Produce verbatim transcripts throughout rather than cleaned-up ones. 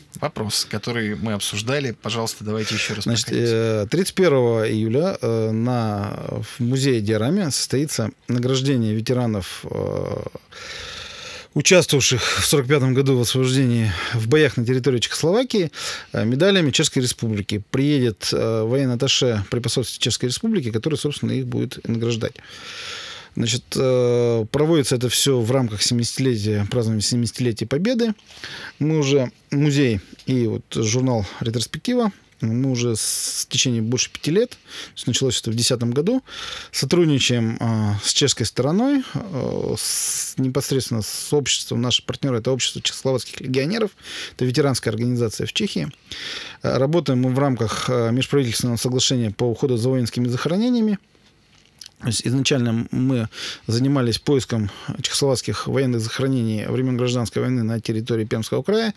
вопрос, который мы обсуждали. Пожалуйста, давайте еще раз Значит, проходите. тридцать первого июля на, в музее Диораме состоится награждение ветеранов, участвовавших в сорок пятом году в освобождении в боях на территории Чехословакии, медалями Чешской Республики. Приедет военный атташе при посольстве Чешской Республики, который, собственно, их будет награждать. Значит, проводится это все в рамках семидесятилетия, празднования семидесятилетия Победы. Мы уже, музей и вот журнал «Ретроспектива», мы уже с, в течение больше пяти лет, то есть началось это в две тысячи десятом году, сотрудничаем э, с чешской стороной, э, с, непосредственно с обществом. Наши партнеры — это общество чехословацких легионеров, это ветеранская организация в Чехии. Э, работаем мы в рамках э, межправительственного соглашения по уходу за воинскими захоронениями. То есть изначально мы занимались поиском чехословацких военных захоронений времен гражданской войны на территории Пермского края.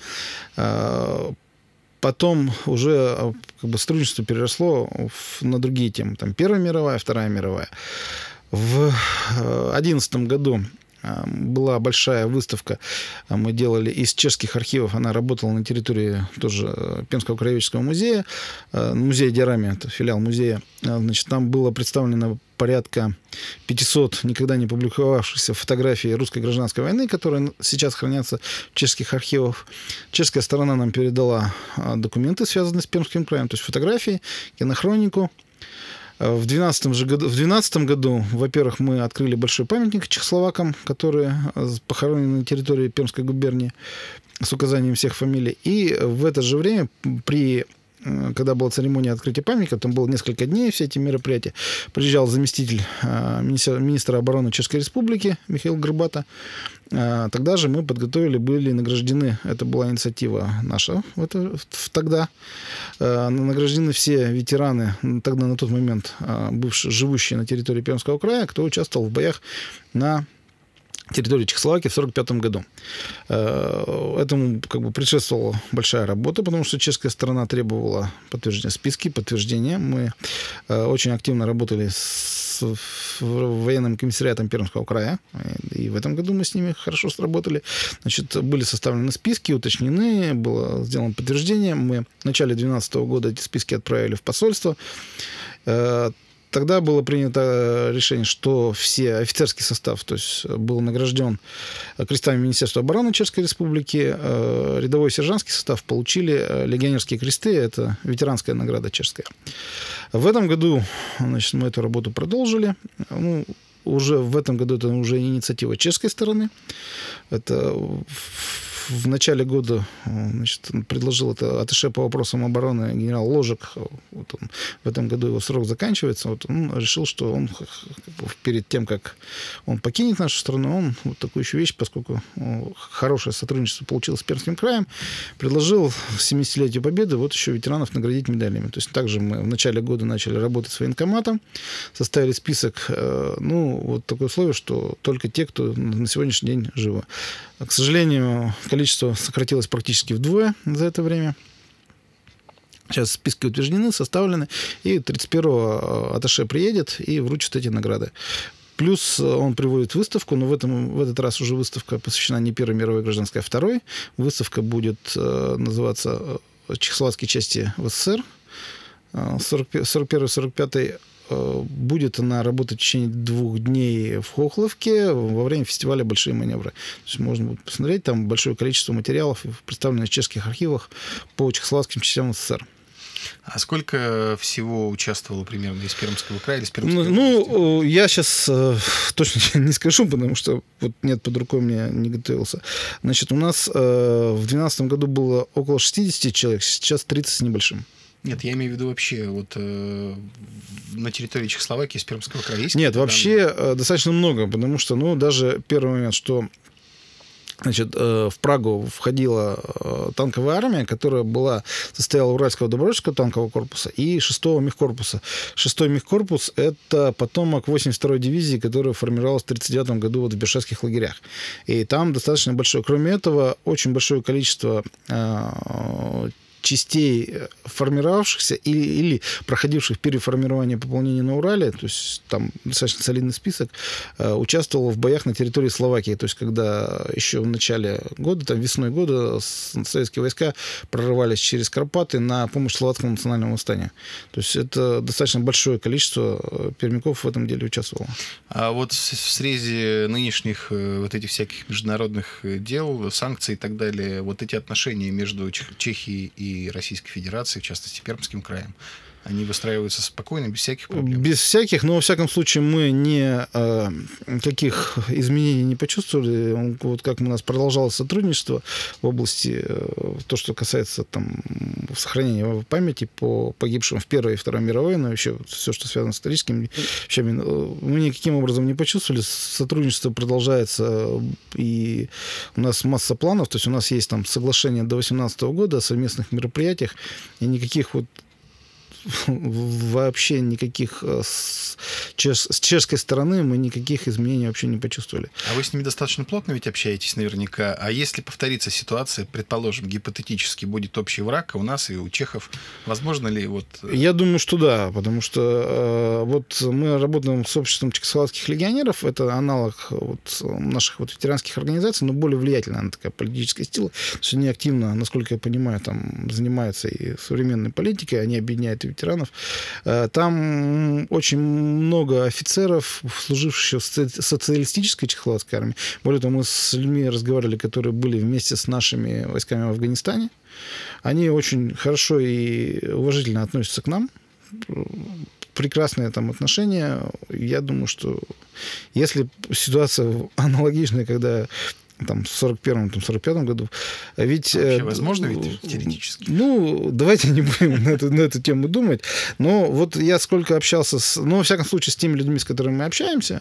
Потом уже как бы сотрудничество переросло в, на другие темы. Там Первая мировая, Вторая мировая. В две тысячи одиннадцатом году была большая выставка, мы делали из чешских архивов, она работала на территории тоже Пермского краеведческого музея, музей Диораме, это филиал музея. Значит, там было представлено порядка пятисот никогда не публиковавшихся фотографий русской гражданской войны, которые сейчас хранятся в чешских архивах. Чешская сторона нам передала документы, связанные с Пермским краем, то есть фотографии, кинохронику. В двенадцатом же году, в двенадцатом году, во-первых, мы открыли большой памятник чехословакам, которые похоронены на территории Пермской губернии с указанием всех фамилий. И в это же время, при, когда была церемония открытия памятника, там было несколько дней все эти мероприятия, приезжал заместитель министра, министра обороны Чешской Республики Михаил Горбата. Тогда же мы подготовили, были награждены, это была инициатива наша это, тогда, награждены все ветераны, тогда на тот момент бывшие, живущие на территории Пермского края, кто участвовал в боях на территории Чехословакии в сорок пятом году. Этому как бы предшествовала большая работа, потому что чешская сторона требовала подтверждения, списки, подтверждения. Мы очень активно работали с военным комиссариатом Пермского края, и в этом году мы с ними хорошо сработали. Значит, были составлены списки, уточнены, было сделано подтверждение. Мы в начале две тысячи двенадцатого года эти списки отправили в посольство. Тогда было принято решение, что все офицерский состав, то есть был награжден крестами Министерства обороны Чешской Республики, рядовой сержантский состав получили легионерские кресты, это ветеранская награда чешская. В этом году, значит, мы эту работу продолжили. Ну, уже в этом году это уже инициатива чешской стороны. Это в начале года, значит, предложил это атташе по вопросам обороны генерал Ложек. Вот он, в этом году его срок заканчивается. Вот он решил, что он перед тем, как он покинет нашу страну, он вот такую еще вещь, поскольку хорошее сотрудничество получилось с Пермским краем, предложил к семидесятилетию Победы вот еще ветеранов наградить медалями. То есть также мы в начале года начали работать с военкоматом, составили список, ну, вот такое условие, что только те, кто на сегодняшний день живы. К сожалению, количество сократилось практически вдвое за это время. Сейчас списки утверждены, составлены, и тридцать первого атташе приедет и вручит эти награды. Плюс он приводит выставку, но в, этом, в этот раз уже выставка посвящена не Первой мировой гражданской, а Второй. Выставка будет называться «Чехословацкие части в СССР». сорок первый сорок пятый будет она работать в течение двух дней в Хохловке во время фестиваля «Большие маневры». То есть можно будет посмотреть, там большое количество материалов, представленных в чешских архивах по чехословацким частям СССР. А сколько всего участвовало примерно из Пермского края или из Пермской области? Ну, я сейчас э, точно не скажу, потому что вот нет, под рукой мне не готовился. Значит, у нас э, в две тысячи двенадцатом году было около шестьдесят человек, сейчас тридцать с небольшим. Нет, я имею в виду вообще вот э, на территории Чехословакии из Пермского края есть? Нет, вообще э, достаточно много, потому что, ну, даже первый момент, что значит, э, в Прагу входила э, танковая армия, которая была, состояла Уральского добровольческого танкового корпуса и шестого мехкорпуса. Шестой мехкорпус — это потомок восемьдесят второй дивизии, которая формировалась в тридцать девятом году вот в Бершевских лагерях. И там достаточно большое. Кроме этого, очень большое количество э, частей, формировавшихся или, или проходивших переформирование пополнения на Урале, то есть там достаточно солидный список, участвовало в боях на территории Словакии. То есть когда еще в начале года, там весной года советские войска прорывались через Карпаты на помощь словацкому национальному восстанию. То есть это достаточно большое количество пермяков в этом деле участвовало. А вот в срезе нынешних вот этих всяких международных дел, санкций и так далее, вот эти отношения между Чехией и Российской Федерацией, в частности, Пермским краем, они выстраиваются спокойно, без всяких проблем? Без всяких, но, во всяком случае, мы ни э, каких изменений не почувствовали. Вот как у нас продолжалось сотрудничество в области, э, то, что касается там, сохранения памяти по погибшим в Первой и Второй мировой, но еще все, что связано с историческими вещами, мы никаким образом не почувствовали. Сотрудничество продолжается, и у нас масса планов. То есть у нас есть там соглашение до две тысячи восемнадцатого года о совместных мероприятиях, и никаких вот вообще никаких с, чеш, с чешской стороны мы никаких изменений вообще не почувствовали. А вы с ними достаточно плотно ведь общаетесь наверняка. А если повторится ситуация, предположим, гипотетически будет общий враг, а у нас и у чехов, возможно ли вот... Я думаю, что да, потому что э, вот мы работаем с обществом чехословацких легионеров, это аналог вот наших вот ветеранских организаций, но более влиятельная она такая политическая сила. То есть они активно, насколько я понимаю, там занимаются и современной политикой, они объединяют и ветеранов. Там очень много офицеров, служивших в социалистической чехословацкой армии. Более того, мы с людьми разговаривали, которые были вместе с нашими войсками в Афганистане. Они очень хорошо и уважительно относятся к нам. Прекрасные там отношения. Я думаю, что если ситуация аналогичная, когда там, в сорок первом — сорок пятом году. Ведь, вообще возможно ведь теоретически? Ну, давайте не будем на эту, на эту тему думать. Но вот я сколько общался с... Ну, во всяком случае, с теми людьми, с которыми мы общаемся,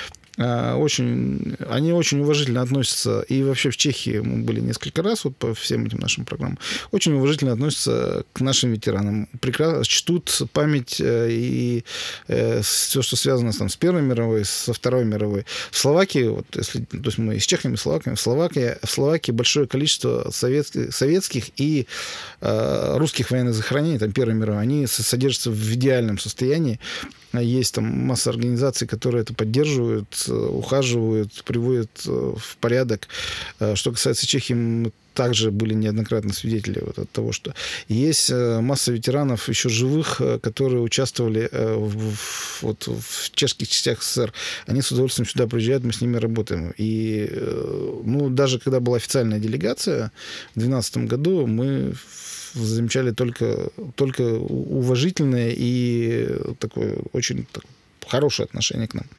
очень, они очень уважительно относятся, и вообще в Чехии мы были несколько раз вот по всем этим нашим программам, очень уважительно относятся к нашим ветеранам, прекрасно чтут память и э, все, что связано там, с Первой мировой, со Второй мировой. В Словакии, вот, если, то есть мы и с чехами, и словаками, в Словакии, в Словакии большое количество советских, советских и э, русских военных захоронений, там Первой мировой, они содержатся в идеальном состоянии. Есть там масса организаций, которые это поддерживают, ухаживают, приводят в порядок. Что касается Чехии, мы также были неоднократно свидетели вот от того, что есть масса ветеранов еще живых, которые участвовали в, вот, в чешских частях СССР. Они с удовольствием сюда приезжают, мы с ними работаем. И ну, даже когда была официальная делегация в две тысячи двенадцатом году, мы замечали только, только уважительное и такое очень так, хорошее отношение к нам.